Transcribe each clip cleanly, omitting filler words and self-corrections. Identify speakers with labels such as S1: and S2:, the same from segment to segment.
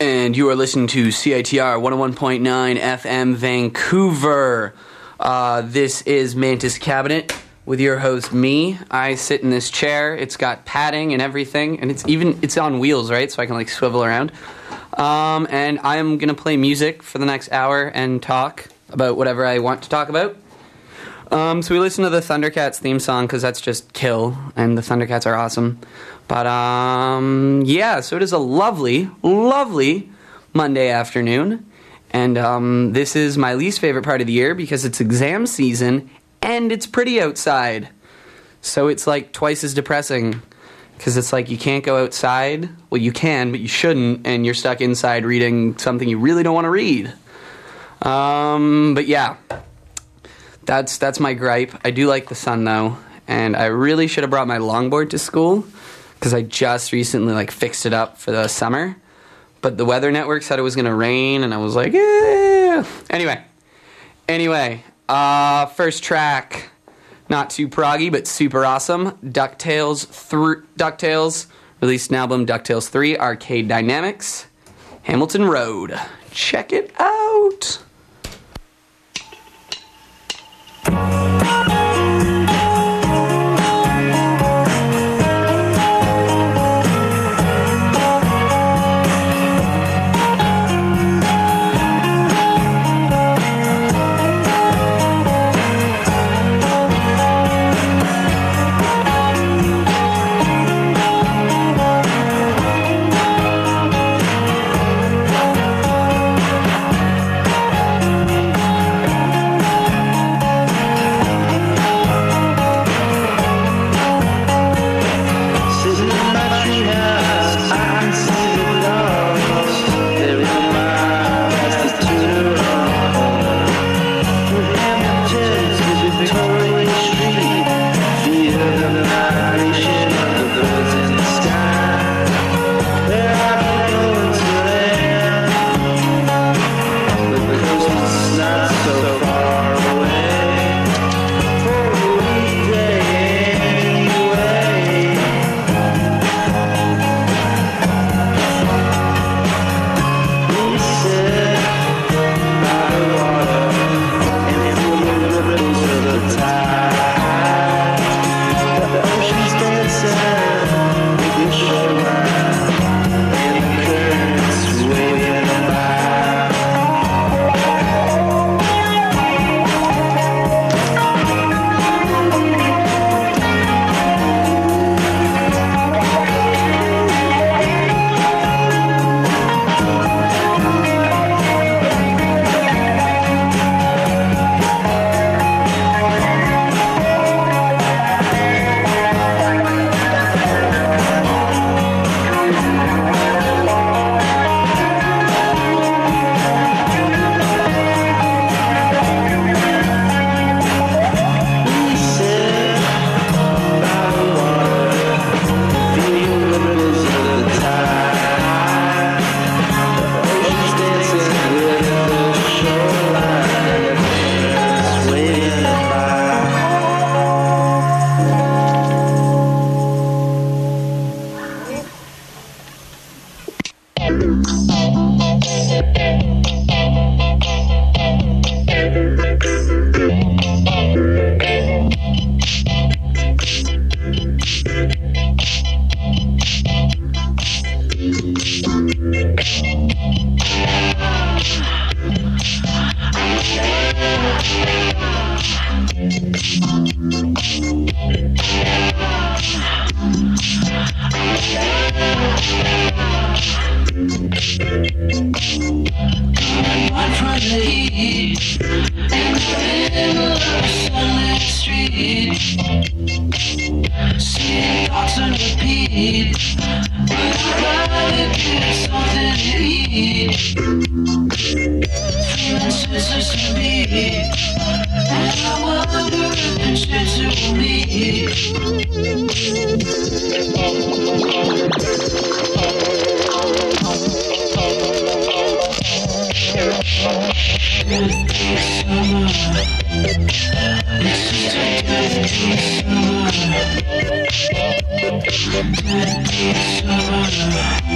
S1: And you are listening to CITR 101.9 FM Vancouver. This is Mantis Cabinet with your host, me. I sit in this chair. It's got padding and everything, and it's on wheels, right? So I can like swivel around. And I'm gonna play music for the next hour and talk about whatever I want to talk about. So we listen to the Thundercats theme song because that's just kill, and the Thundercats are awesome. But yeah, so it is a lovely, lovely Monday afternoon, and this is my least favorite part of the year because it's exam season and it's pretty outside. So it's like twice as depressing because it's like you can't go outside. Well, you can, but you shouldn't, and you're stuck inside reading something you really don't want to read. But yeah, that's my gripe. I do like the sun though, and I really should have brought my longboard to school because I just recently fixed it up for the summer. But the weather network said it was going to rain, and I was like, yeah. Anyway, first track, not too proggy, but super awesome. DuckTales released an album, DuckTales 3, Arcade Dynamics, Hamilton Road. Check it out.
S2: Summer.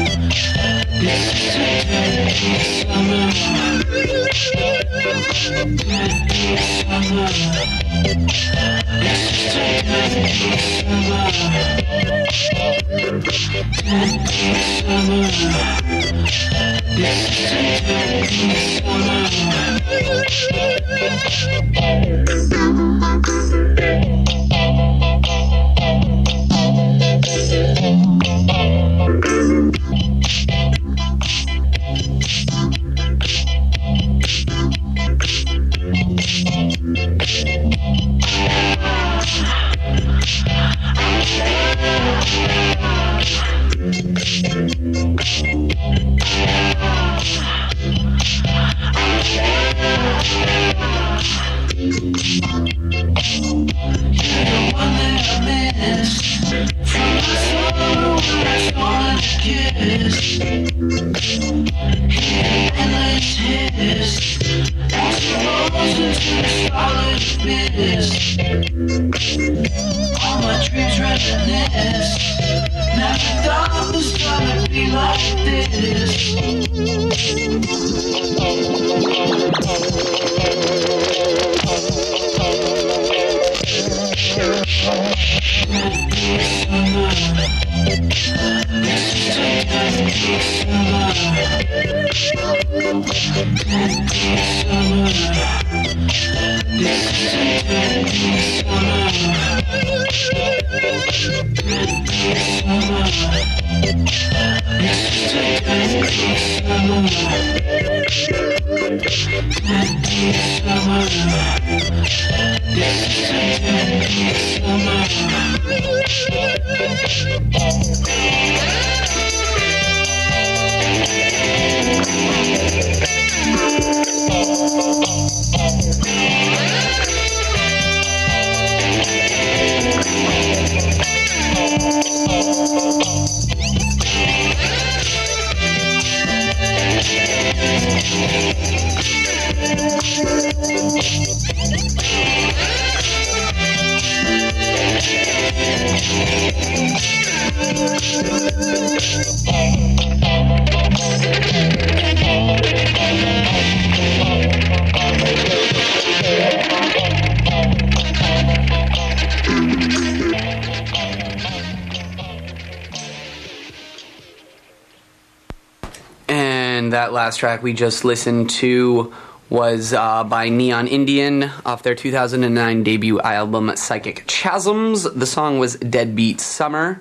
S1: And that last track we just listened to was by Neon Indian off their 2009 debut album Psychic Chasms. The song was Deadbeat Summer.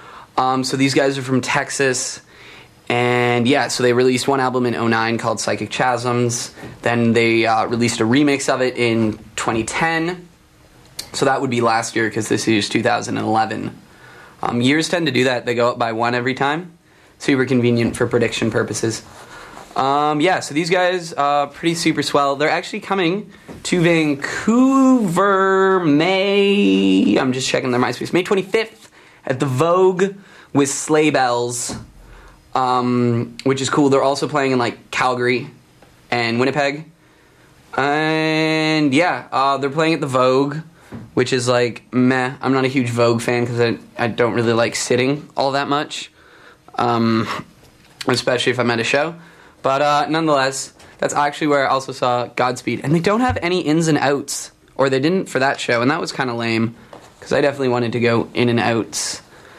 S1: So these guys are from Texas, and yeah, so they released one album in 2009 called Psychic Chasms. Then they released a remix of it in 2010. So that would be last year because this is 2011. Years tend to do that. They go up by one every time. Super convenient for prediction purposes. Yeah, so these guys, pretty super swell. They're actually coming to Vancouver I'm just checking their MySpace, May 25th at the Vogue with Sleigh Bells, which is cool. They're also playing in, like, Calgary and Winnipeg. And, yeah, they're playing at the Vogue, which is, like, meh. I'm not a huge Vogue fan because I don't really like sitting all that much, especially if I'm at a show. But nonetheless, that's actually where I also saw Godspeed. And they don't have any ins and outs, or they didn't for that show, and that was kind of lame, because I definitely wanted to go in and outs.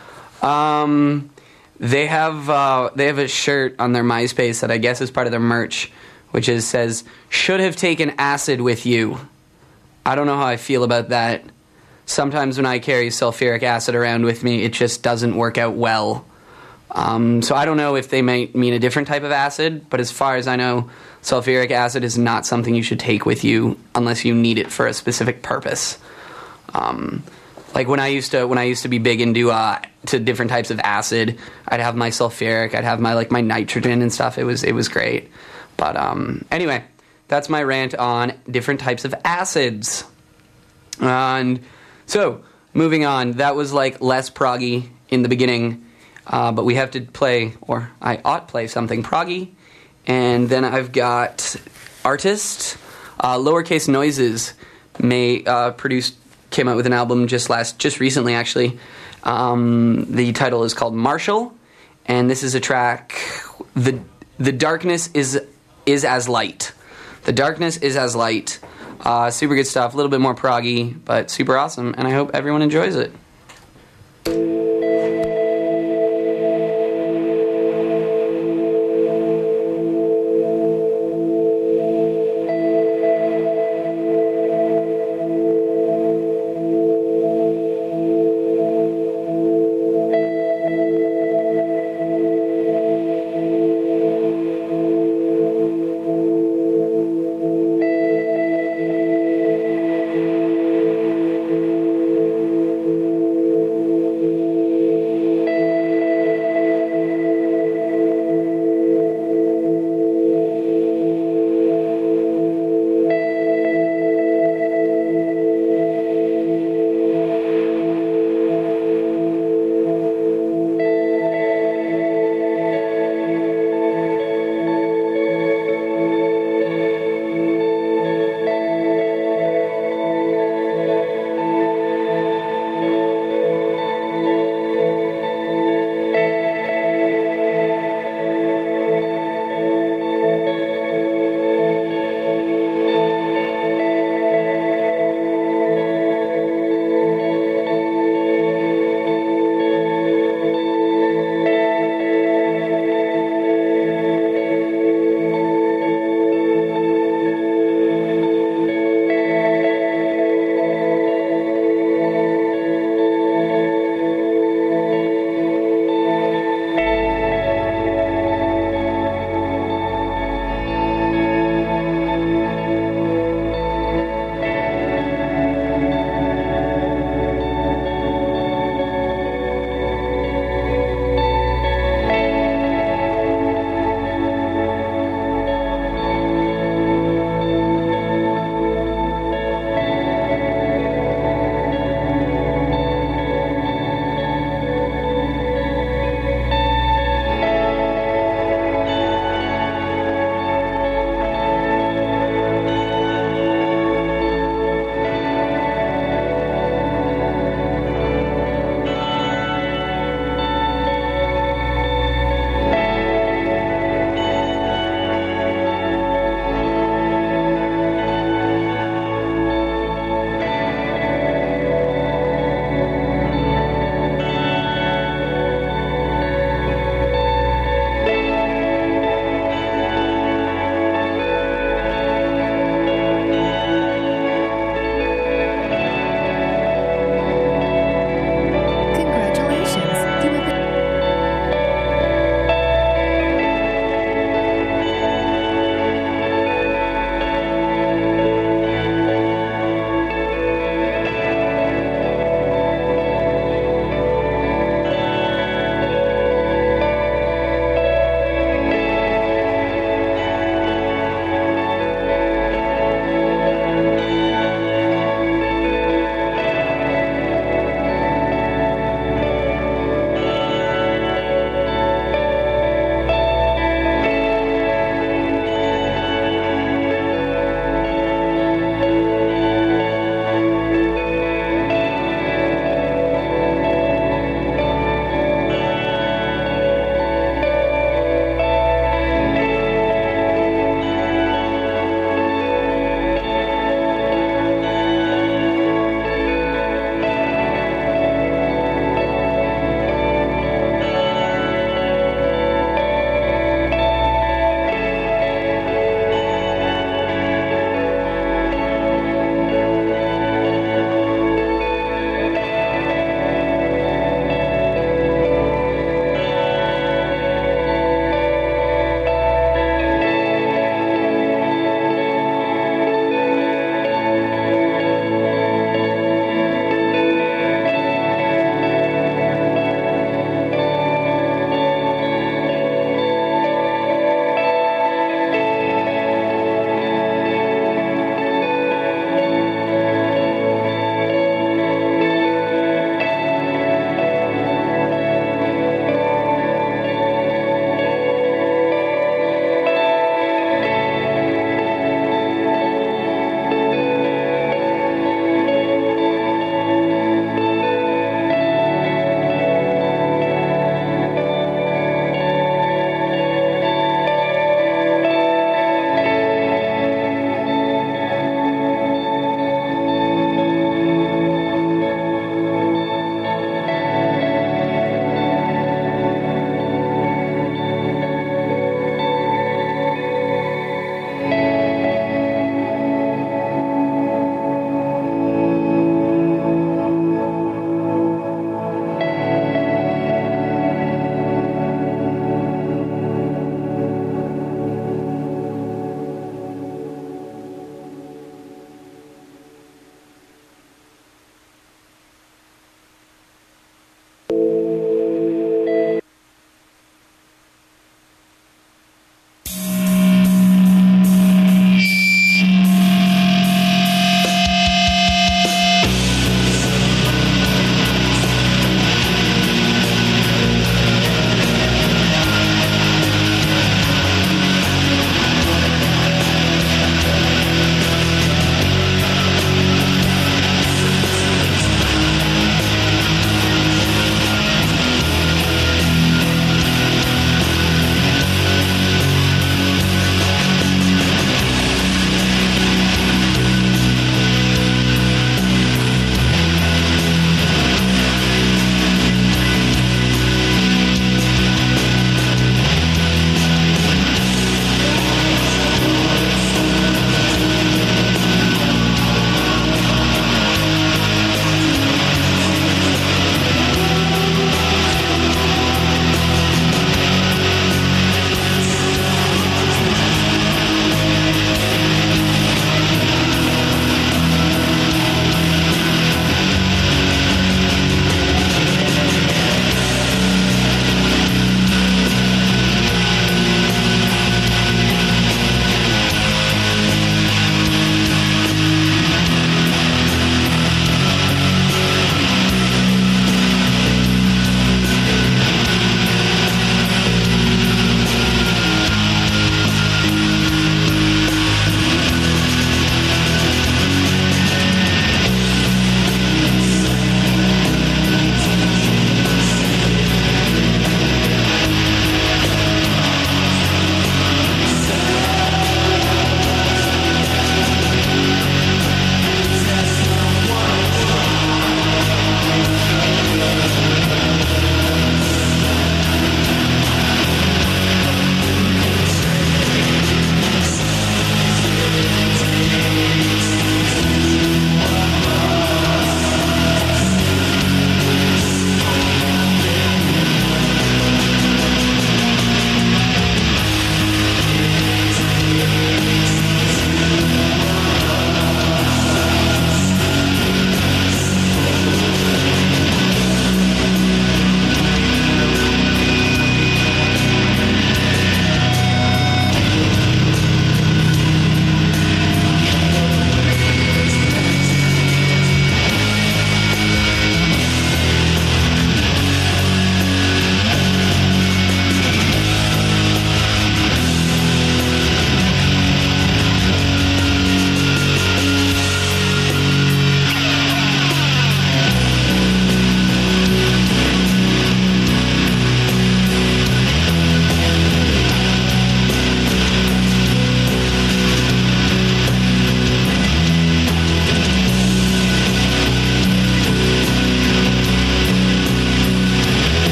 S1: They have a shirt on their MySpace that I guess is part of their merch, which says, "Should have taken acid with you." I don't know how I feel about that. Sometimes when I carry sulfuric acid around with me, it just doesn't work out well. So I don't know if they might mean a different type of acid, but as far as I know, sulfuric acid is not something you should take with you unless you need it for a specific purpose. Like when I used to be big into to different types of acid, I'd have my sulfuric, I'd have my nitrogen and stuff. It was great. But anyway, that's my rant on different types of acids. And so moving on, that was like less proggy in the beginning. But we have to play, or I ought play something proggy. And then I've got artist. Lowercase Noises came out with an album just recently actually. The title is called Marshall. and this is a track. The darkness is as light. The darkness is as light. Super good stuff. A little bit more proggy, but super awesome. And I hope everyone enjoys it.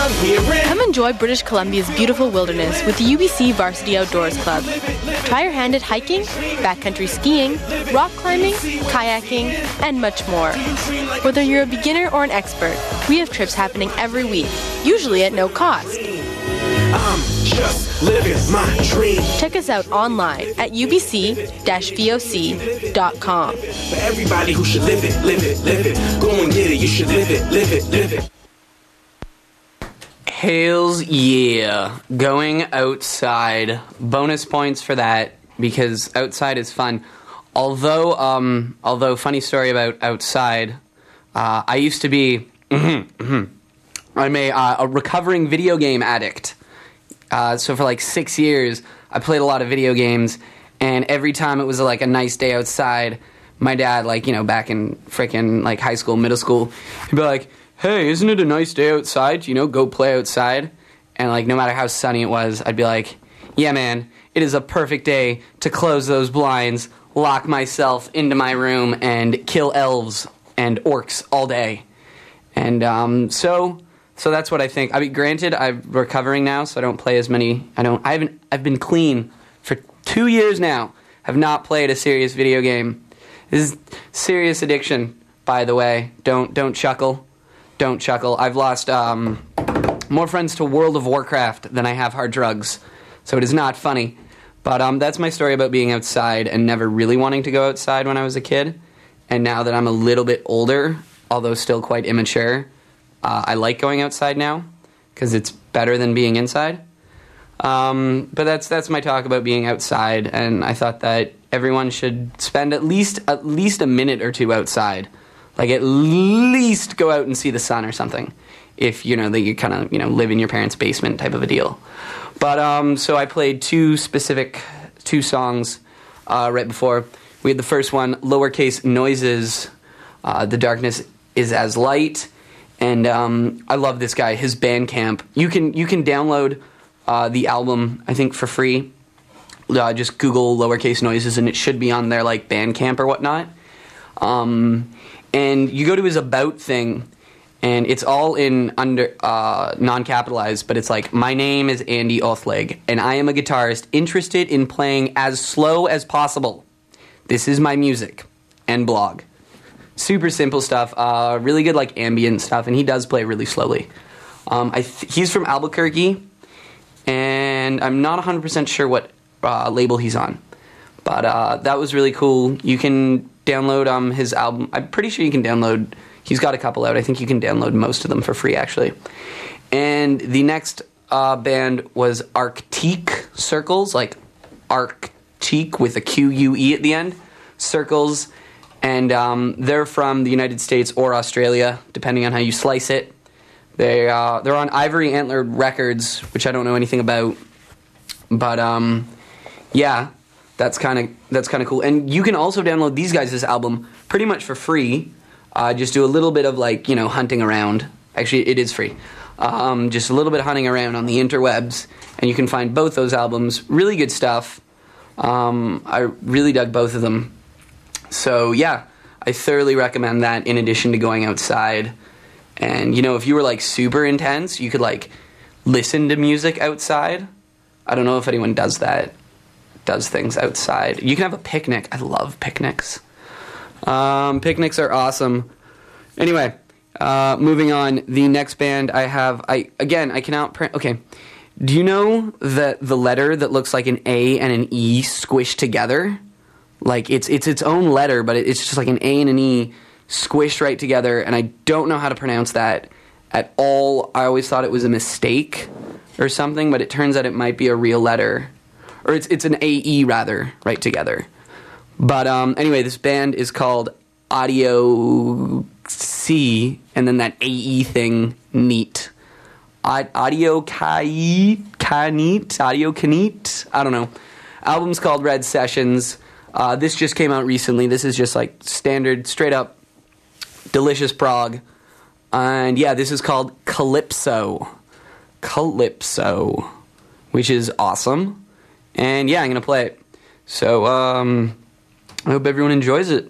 S2: love hearing.
S3: Come enjoy British Columbia's beautiful wilderness with the UBC Varsity Outdoors Club. Try your hand at hiking, backcountry skiing, rock climbing, kayaking, and much more. Whether you're a beginner or an expert, we have trips happening every week, usually at no cost.
S2: I'm just living my dream.
S3: Check us out online at ubc-voc.com.
S2: For everybody who should live it, live it, live it. Go and get it, you should live it, live it, live it.
S1: Hails yeah. Going outside. Bonus points for that because outside is fun. Although funny story about outside, I used to be I'm a recovering video game addict. So for like 6 years, I played a lot of video games, and every time it was like a nice day outside, my dad, like, you know, back in frickin' like high school, middle school, he'd be like, hey, isn't it a nice day outside? You know, go play outside. And like, no matter how sunny it was, I'd be like, yeah, man, it is a perfect day to close those blinds, lock myself into my room, and kill elves and orcs all day. And so that's what I think. I mean, granted, I'm recovering now, so I don't play as many. I've been clean for 2 years now. Have not played a serious video game. This is serious addiction, by the way. Don't chuckle. Don't chuckle. I've lost more friends to World of Warcraft than I have hard drugs, so it is not funny. But that's my story about being outside and never really wanting to go outside when I was a kid. And now that I'm a little bit older, although still quite immature, I like going outside now because it's better than being inside. But that's my talk about being outside, and I thought that everyone should spend at least a minute or two outside. Like, at least go out and see the sun or something, if, you know, that you kind of, you know, live in your parents' basement type of a deal. But, so I played two songs right before. We had the first one, Lowercase Noises, The Darkness is as Light, and I love this guy, his Bandcamp. You can download the album, I think, for free. Just Google Lowercase Noises, and it should be on their, like, Bandcamp or whatnot. And you go to his About thing, and it's all in non-capitalized, but it's like, my name is Andy Othleg, and I am a guitarist interested in playing as slow as possible. This is my music and blog. Super simple stuff, really good like ambient stuff, and he does play really slowly. He's from Albuquerque, and I'm not 100% sure what label he's on, but that was really cool. You can download his album. I'm pretty sure you can download. He's got a couple out. I think you can download most of them for free, actually. And the next band was Arctique Circles, like Arctique with a Q-U-E at the end. Circles, and they're from the United States or Australia, depending on how you slice it. They're on Ivory Antler Records, which I don't know anything about, but yeah. That's kind of cool. And you can also download these guys' album pretty much for free. Just do a little bit of, like, you know, hunting around. Actually, it is free. Just a little bit of hunting around on the interwebs, and you can find both those albums. Really good stuff. I really dug both of them. So, yeah, I thoroughly recommend that in addition to going outside. And, you know, if you were, like, super intense, you could, like, listen to music outside. I don't know if anyone does things outside. You can have a picnic. I love picnics. Picnics are awesome. Anyway, moving on. The next band I cannot print. Okay. Do you know that the letter that looks like an A and an E squished together? Like, it's its own letter, but it's just like an A and an E squished right together, and I don't know how to pronounce that at all. I always thought it was a mistake or something, but it turns out it might be a real letter. Or it's an AE, rather, right together. But anyway, this band is called Audio C, and then that AE thing, neat. Audio Canite? Audio Canite? I don't know. Album's called Red Sessions. This just came out recently. This is just like standard, straight up, delicious prog. And yeah, this is called Calypso. Calypso. Which is awesome. And yeah, I'm going to play it. So, I hope everyone enjoys it.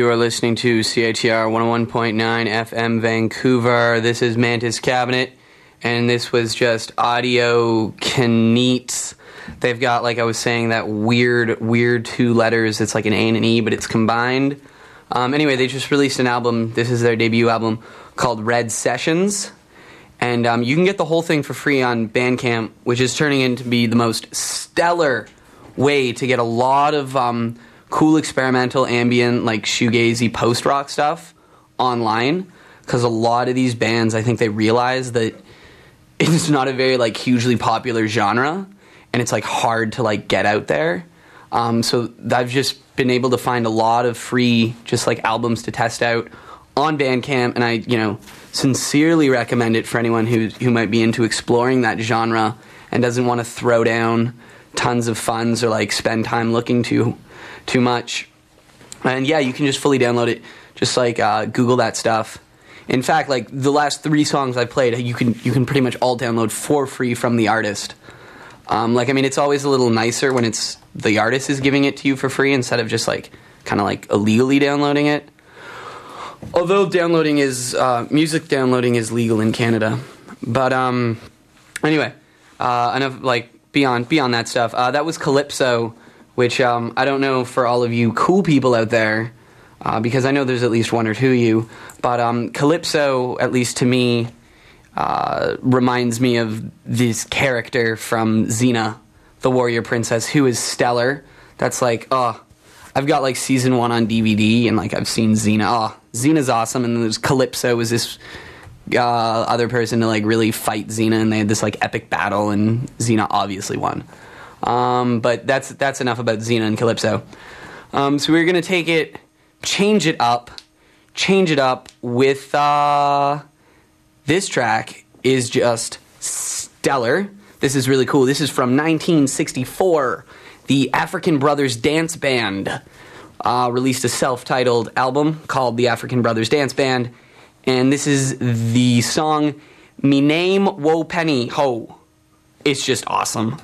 S1: You are listening to CITR 101.9 FM Vancouver. This is Mantis Cabinet, and this was just Audio Kneats. They've got, like I was saying, that weird two letters. It's like an A and an E, but it's combined. Anyway, they just released an album. This is their debut album called Red Sessions. And you can get the whole thing for free on Bandcamp, which is turning into be the most stellar way to get a lot of cool experimental ambient, like shoegazy post-rock stuff online. Because a lot of these bands, I think they realize that it's not a very like hugely popular genre, and it's like hard to like get out there. So I've just been able to find a lot of free just like albums to test out on Bandcamp, and I sincerely recommend it for anyone who might be into exploring that genre and doesn't want to throw down tons of funds or like spend time looking too much. And yeah, you can just fully download it. Just like Google that stuff. In fact, like the last 3 songs I've played, you can pretty much all download for free from the artist. It's always a little nicer when it's the artist is giving it to you for free instead of just like kind of like illegally downloading it. Although music downloading is legal in Canada. But anyway, enough like beyond that stuff. That was Calypso, which I don't know for all of you cool people out there, because I know there's at least one or two of you. But Calypso, at least to me, reminds me of this character from Xena, the warrior princess, who is stellar. That's like, I've got like season 1 on DVD, and like I've seen Xena. Xena's awesome, and then there's Calypso was this other person to like really fight Xena, and they had this like epic battle, and Xena obviously won. But that's enough about Xena and Calypso. So we're gonna change it up with this track is just stellar. This is really cool. This is from 1964. The African Brothers Dance Band released a self-titled album called The African Brothers Dance Band, and this is the song "Me Name Wo Penny Ho." It's just awesome.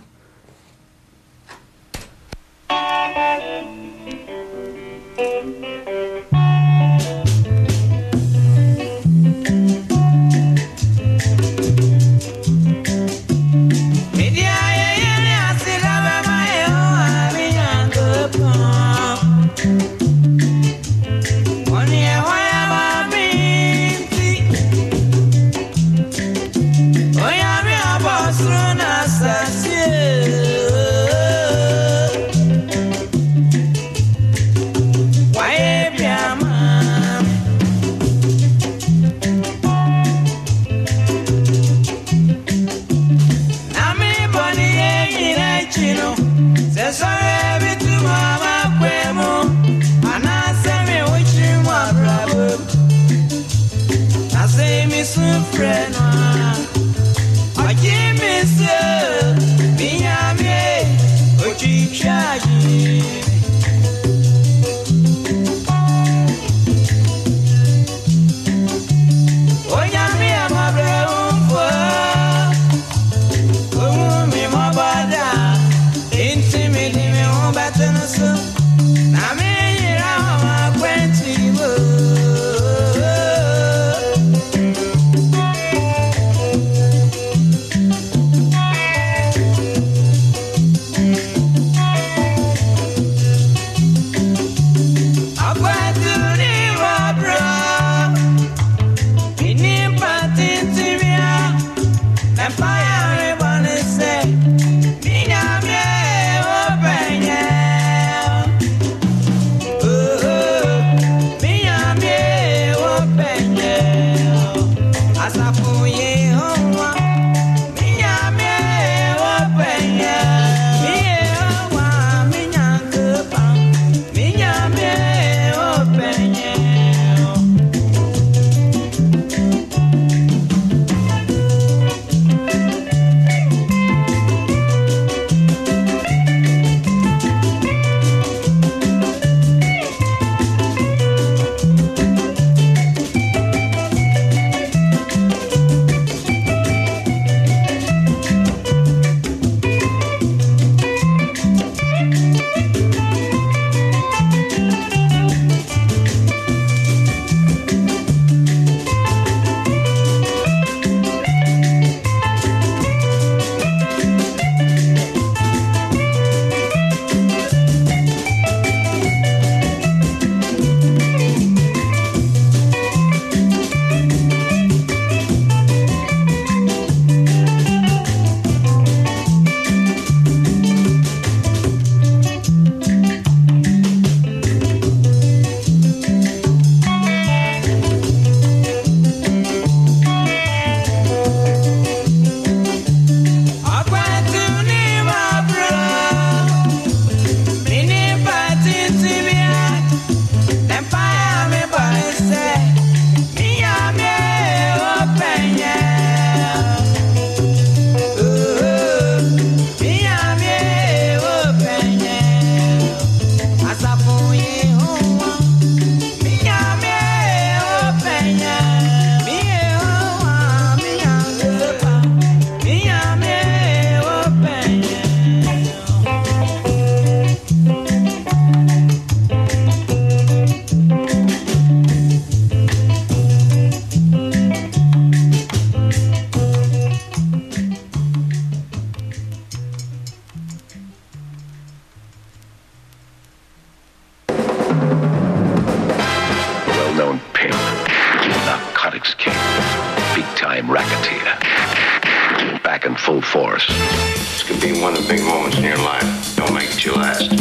S4: Classics king, big-time racketeer, back in full force.
S5: This could be one of the big moments in your life. Don't make it your last.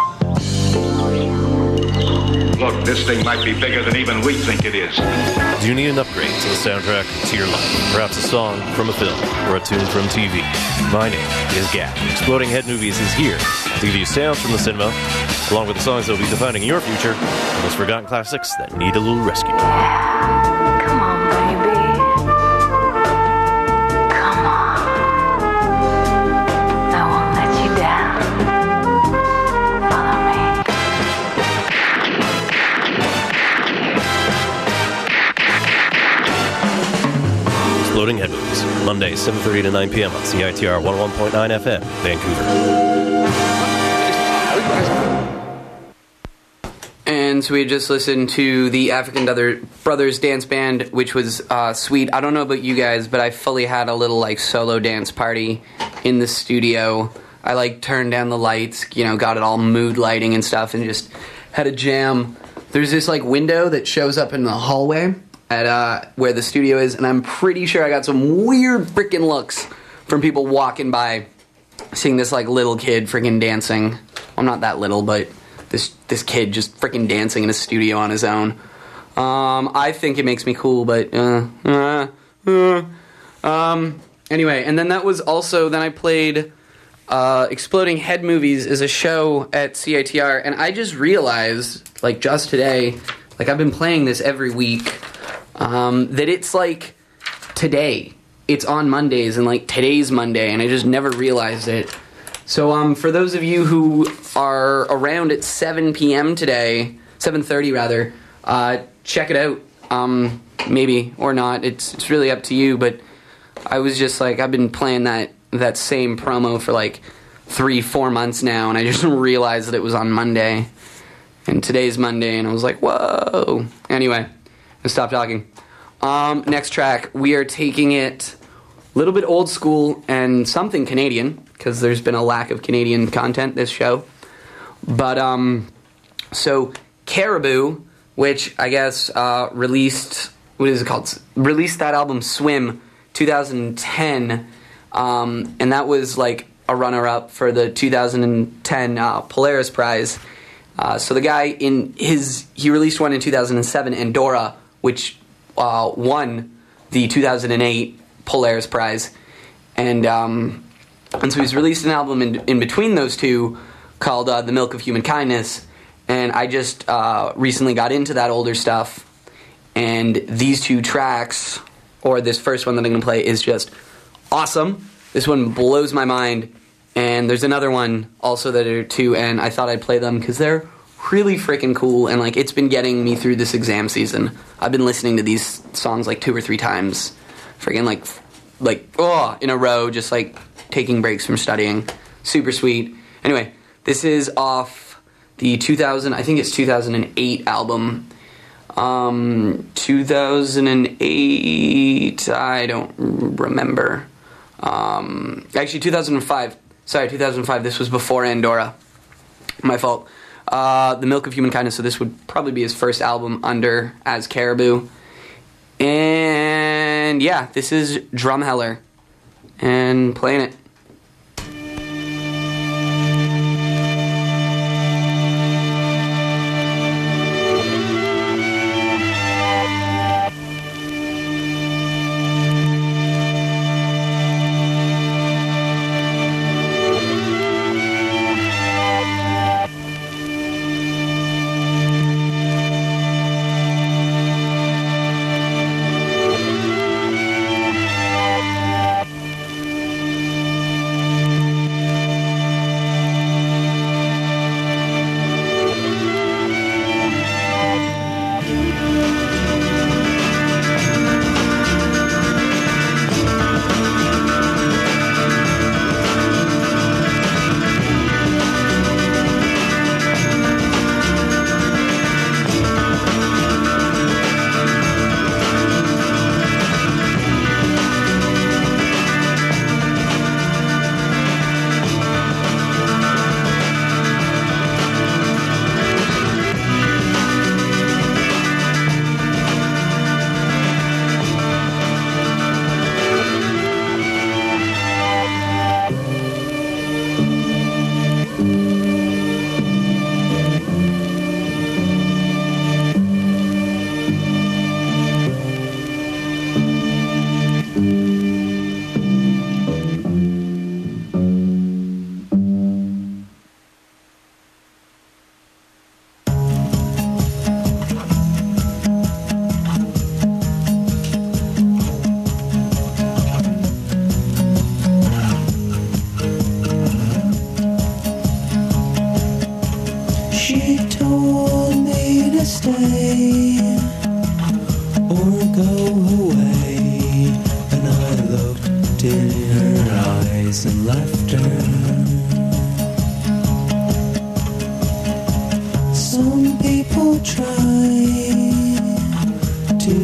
S4: Look, this thing might be bigger than even we think it is.
S6: Do you need an upgrade to the soundtrack to your life? Perhaps a song from a film or a tune from TV? My name is Gap. Exploding Head Movies is here to give you sounds from the cinema, along with the songs that will be defining your future, and those forgotten classics that need a little rescue.
S7: Come on, baby. Come on. I won't let you down. Follow me.
S6: Exploding Head Movies, Monday, 7:30 to 9 p.m. on CITR 101.9 FM, Vancouver.
S1: And so we just listened to the African Brothers Dance Band, which was sweet. I don't know about you guys, but I fully had a little like solo dance party in the studio. I like turned down the lights, got it all mood lighting and stuff, and just had a jam. There's this like window that shows up in the hallway at where the studio is, and I'm pretty sure I got some weird freaking looks from people walking by, seeing this like little kid freaking dancing. Well, I'm not that little, but this kid just freaking dancing in a studio on his own. I think it makes me cool, but anyway, and then that was also, then I played Exploding Head Movies is a show at CITR, and I just realized, like just today, like I've been playing this every week, that it's like today. It's on Mondays, and like today's Monday, and I just never realized it. So for those of you who are around at 7 p.m. today, 7:30 rather, check it out. Maybe or not. It's really up to you. But I was just like, I've been playing that same promo for like 3-4 months now, and I just realized that it was on Monday, and today's Monday, and I was like, whoa. Anyway, I'll stop talking. Next track, we are taking it a little bit old school and something Canadian, because there's been a lack of Canadian content this show. But, so Caribou, which I guess released, what is it called? Released that album Swim 2010, and that was like a runner-up for the 2010 Polaris Prize. So the guy, he released one in 2007, Andorra, which won the 2008 Polaris Prize. And so he's released an album in between those two called The Milk of Human Kindness. And I just recently got into that older stuff. And these two tracks, or this first one that I'm going to play, is just awesome. This one blows my mind. And there's another one also that are two, and I thought I'd play them because they're really freaking cool. And like, it's been getting me through this exam season. I've been listening to these songs like 2 or 3 times. Freaking in a row, just like taking breaks from studying. Super sweet. Anyway, this is off the 2008 album. 2008, I don't remember. Actually 2005. Sorry, 2005. This was before Andorra. My fault. The Milk of Human Kindness, so this would probably be his first album under as Caribou. And yeah, this is Drumheller, and playing it.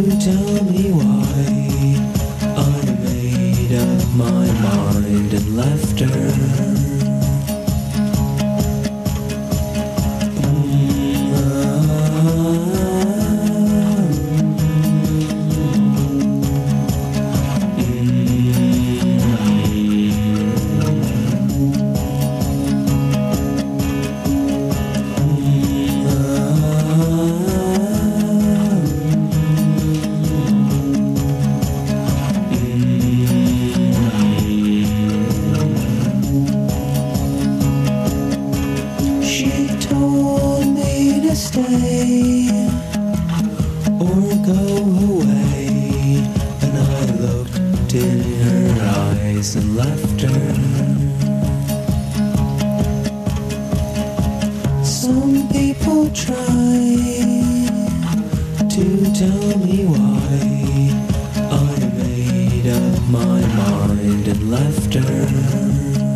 S8: tell me why I made up my mind and left her. And left her. Some people try to tell me why I made up my mind and left her.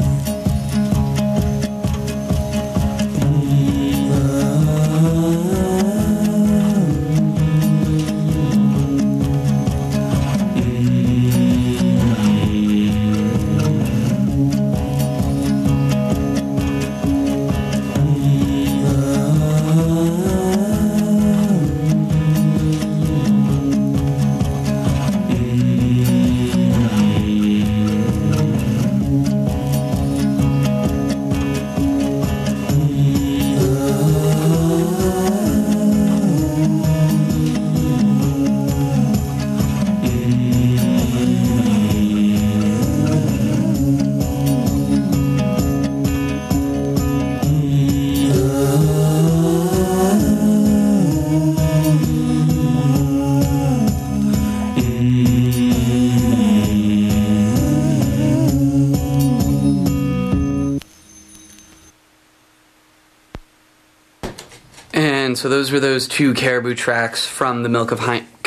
S1: So those were those two Caribou tracks from the Milk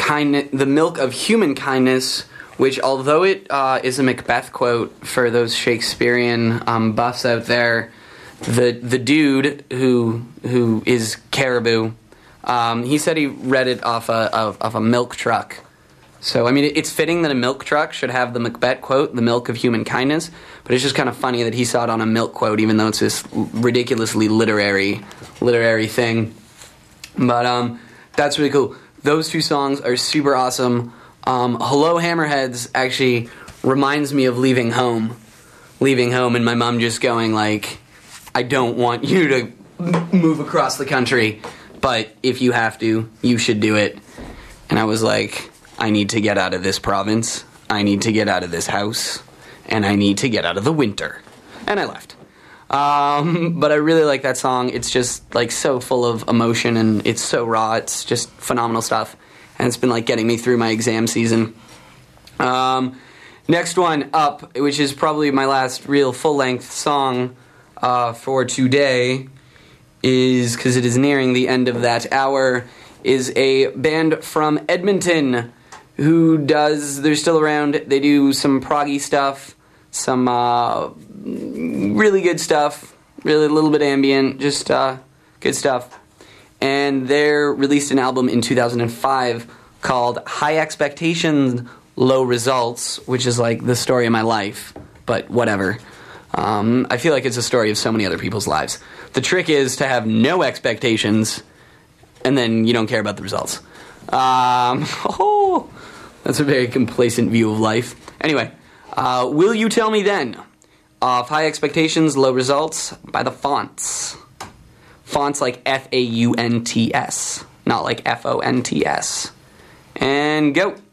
S1: of Human Kindness, which, although it is a Macbeth quote for those Shakespearean buffs out there, the dude who is Caribou, he said he read it off a milk truck. So I mean, it's fitting that a milk truck should have the Macbeth quote, "The milk of human kindness," but it's just kind of funny that he saw it on a milk quote, even though it's this ridiculously literary thing. But that's really cool. Those two songs are super awesome. Hello Hammerheads actually reminds me of leaving home and my mom just going like, I don't want you to move across the country, but if you have to, you should do it. And I was like, I need to get out of this province, I need to get out of this house, and I need to get out of the winter. And I left. But I really like that song. It's just like so full of emotion and it's so raw. It's just phenomenal stuff. And it's been like getting me through my exam season. Next one up, which is probably my last real full-length song for today, is, because it is nearing the end of that hour, is a band from Edmonton who they're still around. They do some proggy stuff, some really good stuff, really a little bit ambient, just good stuff. And they released an album in 2005 called High Expectations, Low Results, which is like the story of my life, but whatever. I feel like it's a story of so many other people's lives. The trick is to have no expectations, and then you don't care about the results. That's a very complacent view of life. Anyway, Will You Tell Me Then? Of High Expectations, Low Results by the Fonts. Fonts like Faunts, not like Fonts. And go.